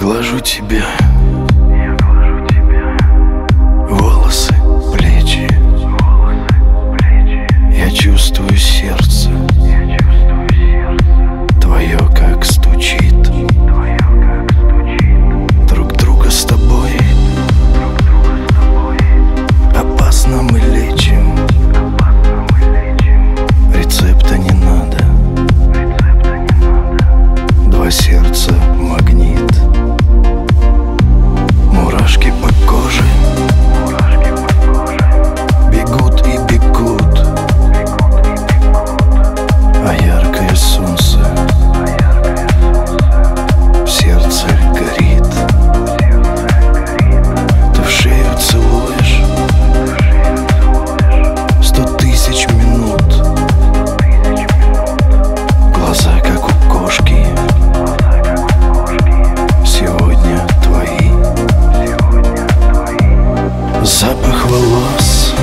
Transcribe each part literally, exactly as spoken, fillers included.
глажу тебя, волосы, плечи. Я чувствую сердце твое, как стучит. Друг друга с тобой опасно мы лечим. Рецепта не надо. Два сердца — магнит. Мурашки по коже бегут и бегут, а яркое солнце в сердце горит. Ты в шею целуешь сто тысяч минут. Глаза, как у кошки, сегодня твои. Запах волос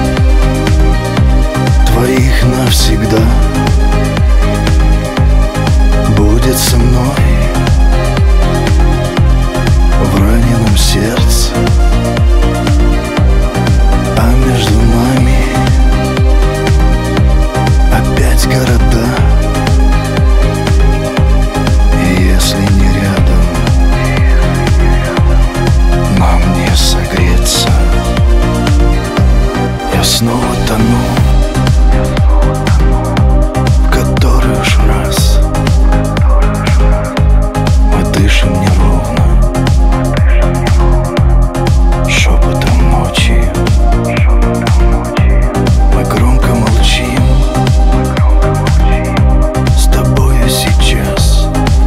твоих навсегда будет со мной в раненом сердце. А между нами опять города. И если не рядом, нам не согреться. Я снова тону, в который уж раз. Мы дышим неровно, шепотом ночи. Мы громко молчим с тобою сейчас.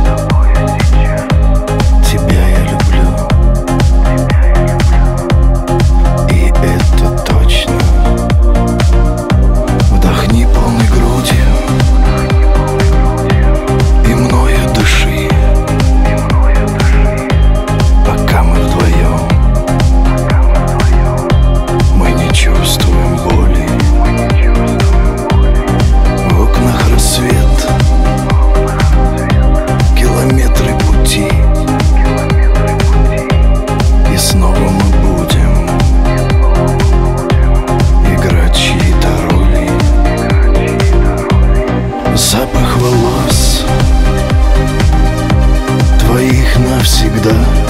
Тебя я люблю, и это точно. Вдохни полной грудью и мною дыши, пока мы вдвоем. Мы не чувствуем боли. В окнах рассвет, километры пути, и снова мы будем играть чьи-то роли. Запах волос твоих навсегда